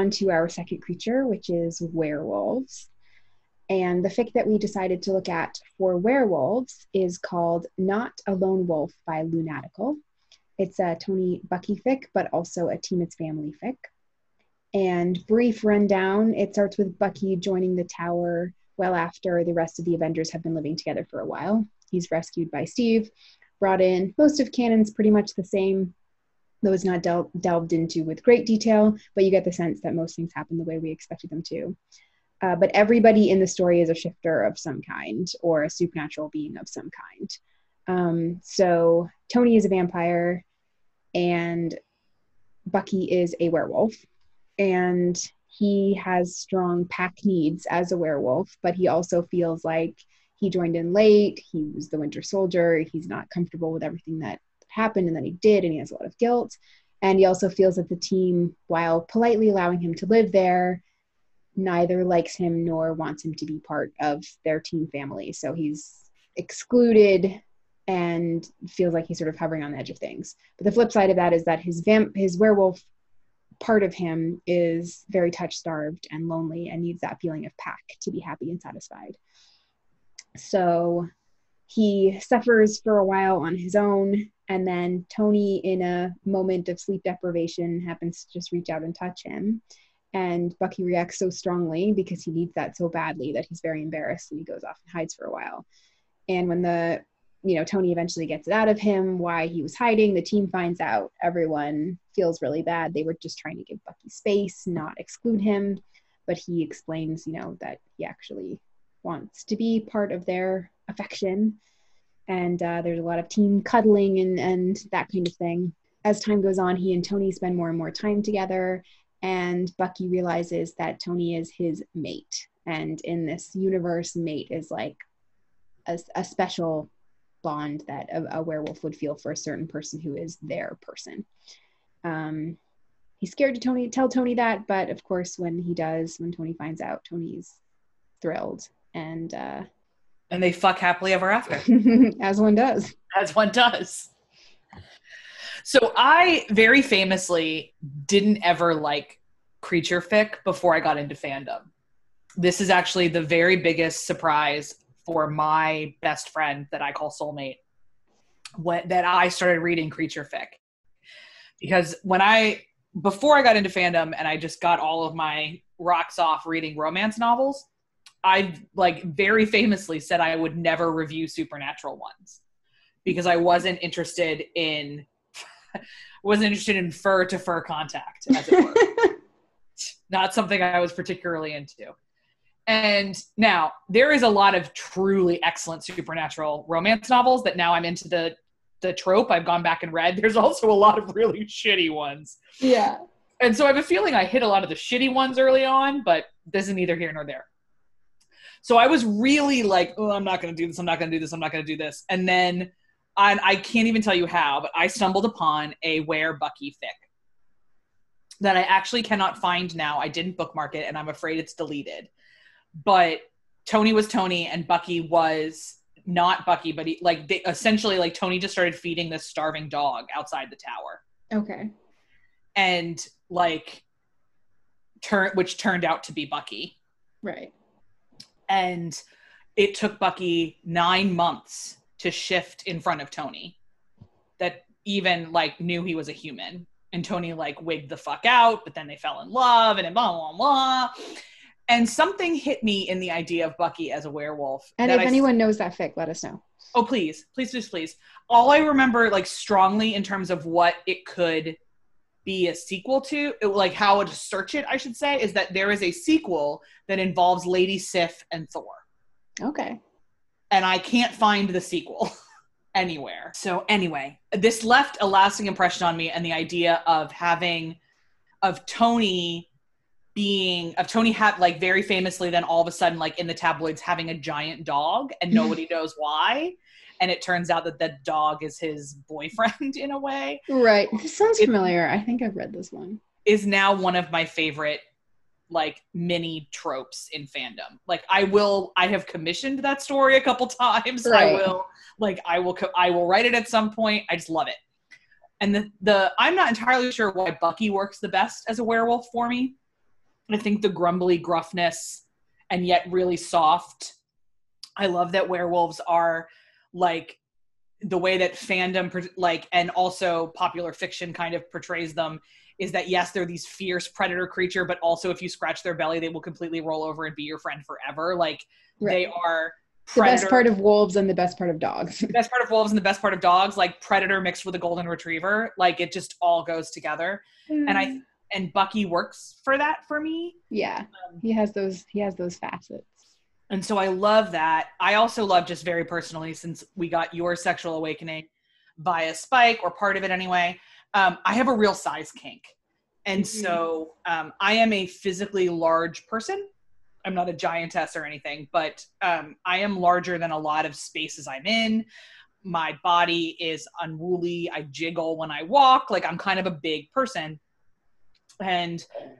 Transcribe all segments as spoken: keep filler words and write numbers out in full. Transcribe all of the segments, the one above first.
on to our second creature, which is werewolves. And the fic that we decided to look at for werewolves is called Not a Lone Wolf by Lunatical. It's a Tony Bucky fic, but also a Team It's Family fic. And brief rundown, it starts with Bucky joining the tower well after the rest of the Avengers have been living together for a while. He's rescued by Steve, brought in. Most of canon's pretty much the same, though it's not del- delved into with great detail, but you get the sense that most things happen the way we expected them to. Uh, but everybody in the story is a shifter of some kind, or a supernatural being of some kind. Um, so Tony is a vampire, and Bucky is a werewolf, and he has strong pack needs as a werewolf, but he also feels like he joined in late, he was the Winter Soldier, he's not comfortable with everything that happened and that he did, and he has a lot of guilt. And he also feels that the team, while politely allowing him to live there, neither likes him nor wants him to be part of their team family. So he's excluded and feels like he's sort of hovering on the edge of things. But the flip side of that is that his vamp, his werewolf part of him is very touch-starved and lonely and needs that feeling of pack to be happy and satisfied. So he suffers for a while on his own, and then Tony, in a moment of sleep deprivation, happens to just reach out and touch him. And Bucky reacts so strongly because he needs that so badly that he's very embarrassed, and he goes off and hides for a while. And when the, you know, Tony eventually gets it out of him why he was hiding, the team finds out. Everyone feels really bad. They were just trying to give Bucky space, not exclude him. But he explains, you know, that he actually wants to be part of their affection. And uh, there's a lot of team cuddling and, and that kind of thing. As time goes on, he and Tony spend more and more time together. And Bucky realizes that Tony is his mate. And in this universe, mate is like a, a special bond that a, a werewolf would feel for a certain person who is their person. Um, he's scared to Tony tell Tony that, but of course, when he does, when Tony finds out, Tony's thrilled. And uh, and they fuck happily ever after. As one does. As one does. So I very famously didn't ever like creature fic before I got into fandom. This is actually the very biggest surprise for my best friend that I call soulmate, when, that I started reading creature fic. Because when I, before I got into fandom and I just got all of my rocks off reading romance novels, I like very famously said I would never review supernatural ones because I wasn't interested in wasn't interested in fur to fur contact, as it were. Not something I was particularly into. And now there is a lot of truly excellent supernatural romance novels that now I'm into the the trope. I've gone back and read. There's also a lot of really shitty ones. Yeah. And so I have a feeling I hit a lot of the shitty ones early on, but this is neither here nor there. So I was really like, oh, I'm not going to do this. I'm not going to do this. I'm not going to do this. And then I, I can't even tell you how, but I stumbled upon a Where Bucky fic that I actually cannot find now. I didn't bookmark it, and I'm afraid it's deleted. But Tony was Tony, and Bucky was not Bucky, but he, like they, essentially like Tony just started feeding this starving dog outside the tower. Okay. And like, turn which turned out to be Bucky. Right. And it took Bucky nine months to shift in front of Tony that even like knew he was a human. And Tony like wigged the fuck out, but then they fell in love and blah, blah, blah. And something hit me in the idea of Bucky as a werewolf. And if I, anyone knows that fic, let us know. Oh, please, please, please, please. All I remember like strongly in terms of what it could be a sequel to, like how to search it, I should say, is that there is a sequel that involves Lady Sif and Thor. Okay. And I can't find the sequel anywhere. So anyway, this left a lasting impression on me, and the idea of having, of Tony being, of Tony had like very famously then all of a sudden like in the tabloids having a giant dog and nobody knows why. And it turns out that that dog is his boyfriend in a way. Right. This sounds it, familiar. I think I've read this one. Is now one of my favorite like mini tropes in fandom. Like I will, I have commissioned that story a couple times. Right. I will, like I will, I will write it at some point. I just love it. And the, the, I'm not entirely sure why Bucky works the best as a werewolf for me. I think the grumbly gruffness and yet really soft. I love that werewolves are like the way that fandom like and also popular fiction kind of portrays them is that yes, they're these fierce predator creature, but also if you scratch their belly, they will completely roll over and be your friend forever. Like right. They are predator, the best part of wolves and the best part of dogs. The best part of wolves and the best part of dogs, like predator mixed with a golden retriever. Like it just all goes together. Mm. And I and Bucky works for that for me. Yeah. Um, he has those he has those facets. And so I love that. I also love, just very personally, since we got your sexual awakening via Spike, or part of it anyway, um, I have a real size kink. And mm-hmm. so um, I am a physically large person. I'm not a giantess or anything, but um, I am larger than a lot of spaces I'm in. My body is unruly. I jiggle when I walk. Like I'm kind of a big person. And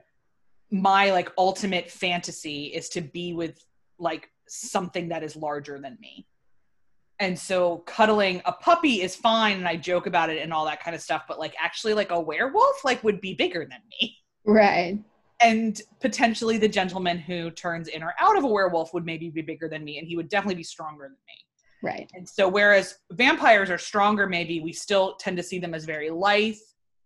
my like ultimate fantasy is to be with like something that is larger than me. And so cuddling a puppy is fine, and I joke about it and all that kind of stuff, but like actually like a werewolf like would be bigger than me. Right. And potentially the gentleman who turns in or out of a werewolf would maybe be bigger than me, and he would definitely be stronger than me. Right. And so whereas vampires are stronger, maybe we still tend to see them as very lithe,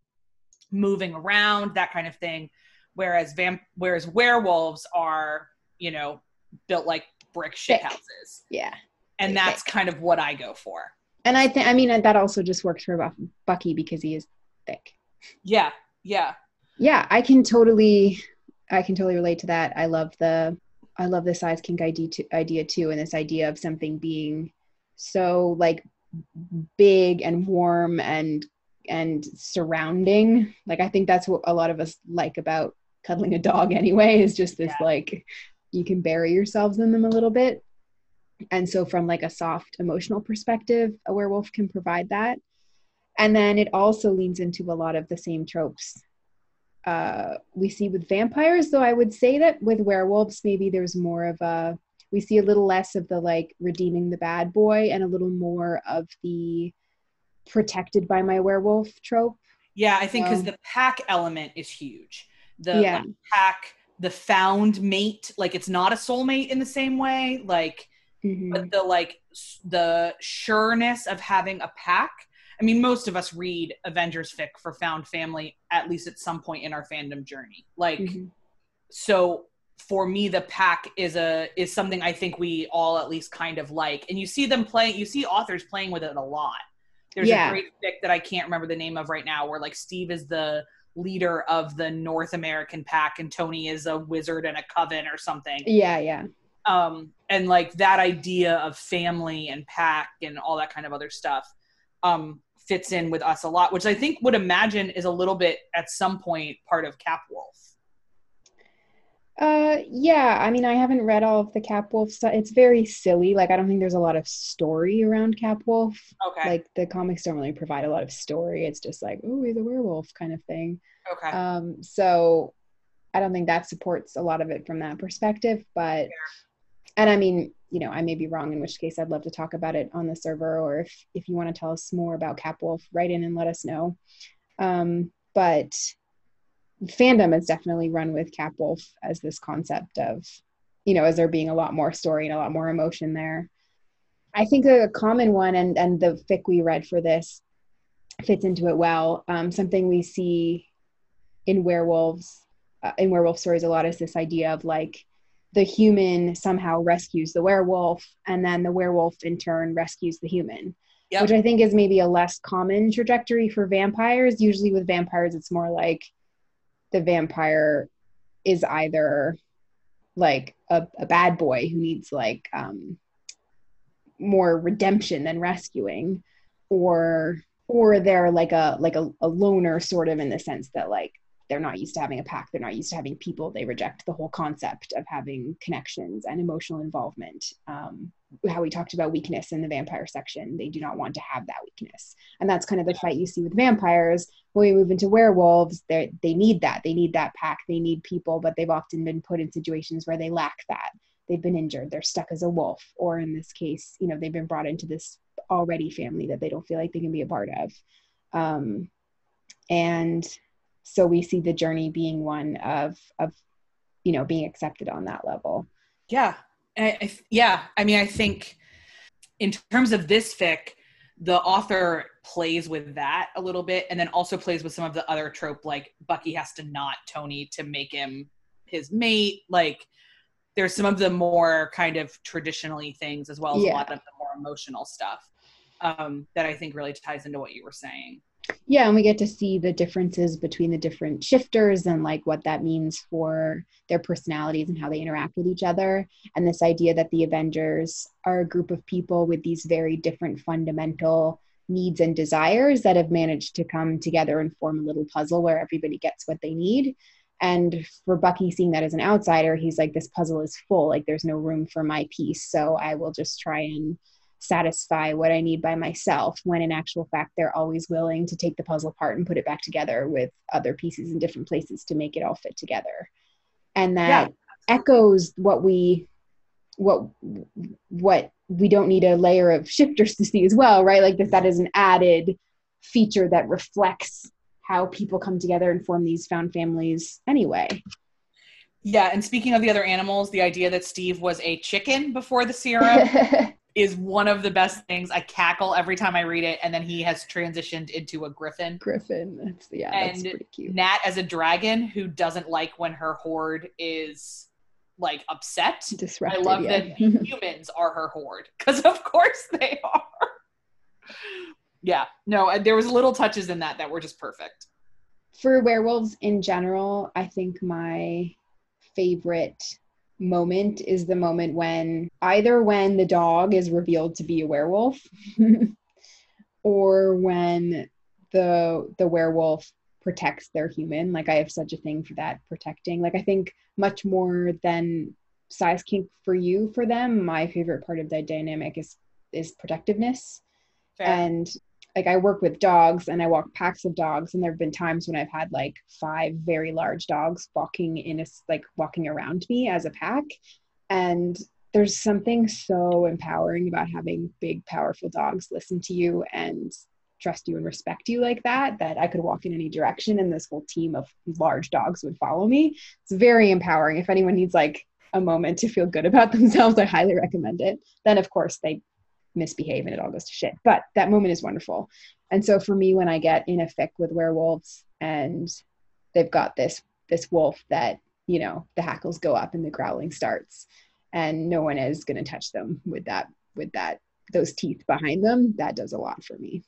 moving around, that kind of thing. Whereas vamp whereas werewolves are, you know, built like brick shit houses. Yeah. And that's thick. Kind of what I go for. And I think, I mean, that also just works for Bucky because he is thick. Yeah. Yeah. Yeah. I can totally, I can totally relate to that. I love the, I love the size kink idea too, idea too. And this idea of something being so like big and warm and, and surrounding. Like, I think that's what a lot of us like about cuddling a dog anyway, is just this, yeah. like, you can bury yourselves in them a little bit. And so from like a soft emotional perspective, a werewolf can provide that. And then it also leans into a lot of the same tropes uh, we see with vampires, though I would say that with werewolves, maybe there's more of a, we see a little less of the like redeeming the bad boy and a little more of the protected by my werewolf trope. Yeah, I think because um, the pack element is huge. The yeah. like, pack, the found mate, like it's not a soulmate in the same way, like, mm-hmm. but the like the sureness of having a pack. I mean, most of us read Avengers fic for found family at least at some point in our fandom journey. Like, mm-hmm. so for me, the pack is a is something I think we all at least kind of like, and you see them play. You see authors playing with it a lot. There's yeah. a great fic that I can't remember the name of right now, where like Steve is the leader of the North American pack and Tony is a wizard and a coven or something. Yeah, yeah. Um, and like that idea of family and pack and all that kind of other stuff um, fits in with us a lot, which I think would imagine is a little bit at some point part of Capwolf. Uh, yeah, I mean, I haven't read all of the Capwolf stuff. It's very silly. Like, I don't think there's a lot of story around Capwolf. Okay. Like, the comics don't really provide a lot of story. It's just like, oh, he's a werewolf kind of thing. Okay. Um, so I don't think that supports a lot of it from that perspective. But, yeah. and I mean, you know, I may be wrong, in which case I'd love to talk about it on the server, or if, if you want to tell us more about Capwolf, write in and let us know. Um, but fandom is definitely run with Capwolf as this concept of, you know, as there being a lot more story and a lot more emotion there. I think a common one, and, and the fic we read for this fits into it well. Um, something we see in werewolves, uh, in werewolf stories a lot, is this idea of like the human somehow rescues the werewolf, and then the werewolf in turn rescues the human. Yep. Which I think is maybe a less common trajectory for vampires. Usually with vampires, it's more like the vampire is either like a, a bad boy who needs like um, more redemption than rescuing, or or they're like a like a, a loner, sort of, in the sense that like they're not used to having a pack, they're not used to having people, they reject the whole concept of having connections and emotional involvement. Um, how we talked about weakness in the vampire section, they do not want to have that weakness, and that's kind of the fight you see with vampires. When we move into werewolves, they they need that, they need that pack, they need people, but they've often been put in situations where they lack that. They've been injured, they're stuck as a wolf, or in this case, you know, they've been brought into this already family that they don't feel like they can be a part of. Um, and so we see the journey being one of of you know, being accepted on that level. Yeah. I, I, yeah. I mean, I think in terms of this fic, the author plays with that a little bit, and then also plays with some of the other trope, like Bucky has to not Tony to make him his mate. Like there's some of the more kind of traditionally things, as well as yeah. a lot of the more emotional stuff um, that I think really ties into what you were saying. Yeah, and we get to see the differences between the different shifters and like what that means for their personalities and how they interact with each other. And this idea that the Avengers are a group of people with these very different fundamental needs and desires that have managed to come together and form a little puzzle where everybody gets what they need. And for Bucky, seeing that as an outsider, he's like, this puzzle is full, like there's no room for my piece. So I will just try and satisfy what I need by myself, when in actual fact, they're always willing to take the puzzle apart and put it back together with other pieces in different places to make it all fit together. And that yeah. echoes what we, what, what we don't need a layer of shifters to see as well, right? Like that, that is an added feature that reflects how people come together and form these found families anyway. Yeah. And speaking of the other animals, the idea that Steve was a chicken before the serum is one of the best things. I cackle every time I read it. And then he has transitioned into a griffin. Griffin. That's, yeah, and that's pretty cute. Nat as a dragon who doesn't like when her horde is like upset. Disrupted, I love yeah. that humans are her horde, because of course they are. Yeah, no, there was little touches in that that were just perfect. For werewolves in general, I think my favorite moment is the moment when either when the dog is revealed to be a werewolf or when the the werewolf protects their human. Like I have such a thing for that protecting. Like I think much more than size kink for you for them, my favorite part of that dynamic is is protectiveness. Fair. And like I work with dogs and I walk packs of dogs, and there have been times when I've had like five very large dogs walking in a, like walking around me as a pack. And there's something so empowering about having big, powerful dogs listen to you and trust you and respect you like that, that I could walk in any direction and this whole team of large dogs would follow me. It's very empowering. If anyone needs like a moment to feel good about themselves, I highly recommend it. Then of course they misbehave and it all goes to shit, but that moment is wonderful. And so for me, when I get in a fic with werewolves and they've got this this wolf that, you know, the hackles go up and the growling starts and no one is going to touch them with that with that those teeth behind them, that does a lot for me.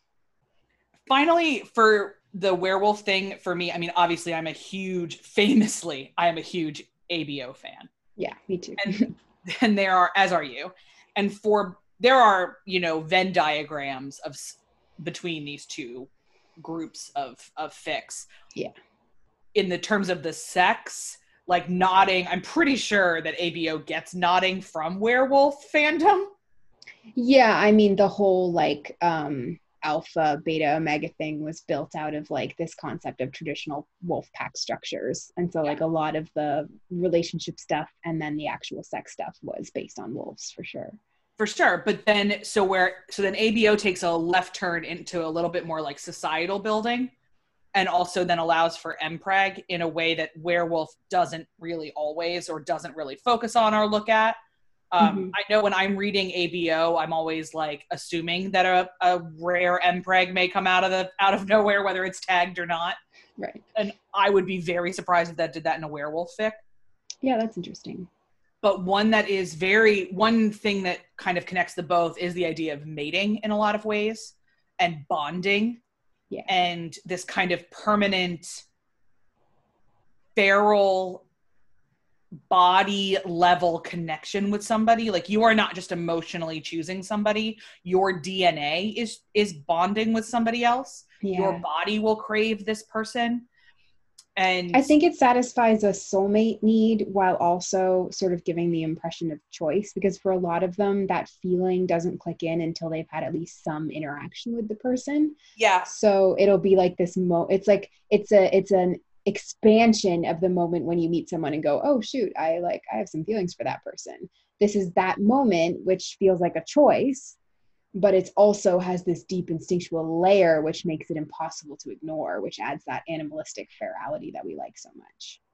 Finally, for the werewolf thing, for me, I mean, obviously I'm a huge famously I am a huge A B O fan. Yeah, me too. and, and there are, as are you, and for there are, you know, Venn diagrams of between these two groups of, of fics. Yeah. In the terms of the sex, like nodding, I'm pretty sure that A B O gets nodding from werewolf fandom. Yeah. I mean, the whole like um, alpha, beta, omega thing was built out of like this concept of traditional wolf pack structures. And so like a lot of the relationship stuff and then the actual sex stuff was based on wolves for sure. For sure. But then, so where, so then A B O takes a left turn into a little bit more like societal building, and also then allows for M PREG in a way that werewolf doesn't really always, or doesn't really focus on or look at. Um, mm-hmm. I know when I'm reading A B O, I'm always like assuming that a, a rare M PREG may come out of the, out of nowhere, whether it's tagged or not. Right. And I would be very surprised if that did that in a werewolf fic. Yeah, that's interesting. But one that is very, one thing that kind of connects the both is the idea of mating in a lot of ways, and bonding. Yeah. And this kind of permanent feral body level connection with somebody. Like you are not just emotionally choosing somebody, your D N A is, is bonding with somebody else. Yeah. Your body will crave this person. And I think it satisfies a soulmate need while also sort of giving the impression of choice, because for a lot of them, that feeling doesn't click in until they've had at least some interaction with the person. Yeah. So it'll be like this mo it's like, it's a, it's an expansion of the moment when you meet someone and go, oh shoot, I like, I have some feelings for that person. This is that moment, which feels like a choice, but it also has this deep instinctual layer, which makes it impossible to ignore, which adds that animalistic ferality that we like so much.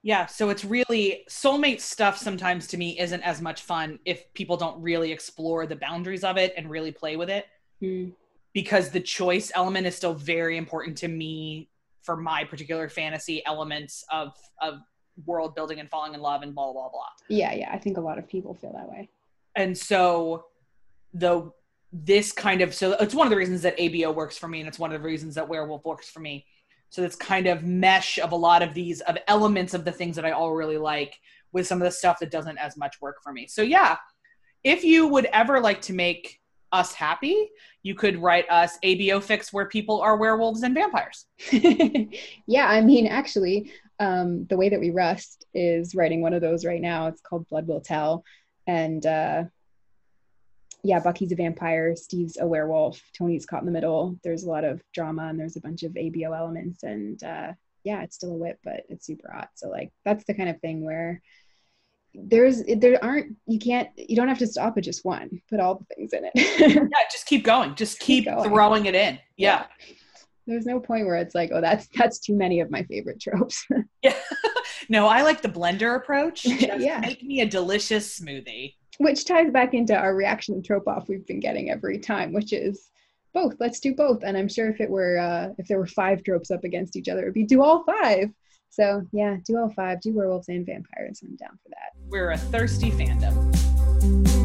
Yeah, so it's really soulmate stuff sometimes to me isn't as much fun if people don't really explore the boundaries of it and really play with it. Mm. Because the choice element is still very important to me for my particular fantasy elements of of world building and falling in love and blah blah blah. Yeah, yeah, I think a lot of people feel that way. And so the this kind of so it's one of the reasons that A B O works for me, and it's one of the reasons that Werewolf works for me. So this kind of mesh of a lot of these of elements of the things that I all really like with some of the stuff that doesn't as much work for me. So yeah, if you would ever like to make us happy, you could write us A B O fics where people are werewolves and vampires. Yeah, I mean, actually, um, the way that we rust is writing one of those right now. It's called Blood Will Tell. And uh, yeah, Bucky's a vampire, Steve's a werewolf, Tony's caught in the middle. There's a lot of drama and there's a bunch of A B O elements. And uh, yeah, it's still a whip, but it's super hot. So like, that's the kind of thing where there's, there aren't, you can't, you don't have to stop at just one, put all the things in it. Yeah, just keep going. Just keep, keep going. Throwing it in. Yeah. yeah. There's no point where it's like, oh, that's, that's too many of my favorite tropes. Yeah. No, I like the blender approach. Just yeah. Make me a delicious smoothie. Which ties back into our reaction and trope off we've been getting every time, which is both. Let's do both. And I'm sure if it were, uh, if there were five tropes up against each other, it'd be do all five. So yeah, do all five, do werewolves and vampires. I'm down for that. We're a thirsty fandom.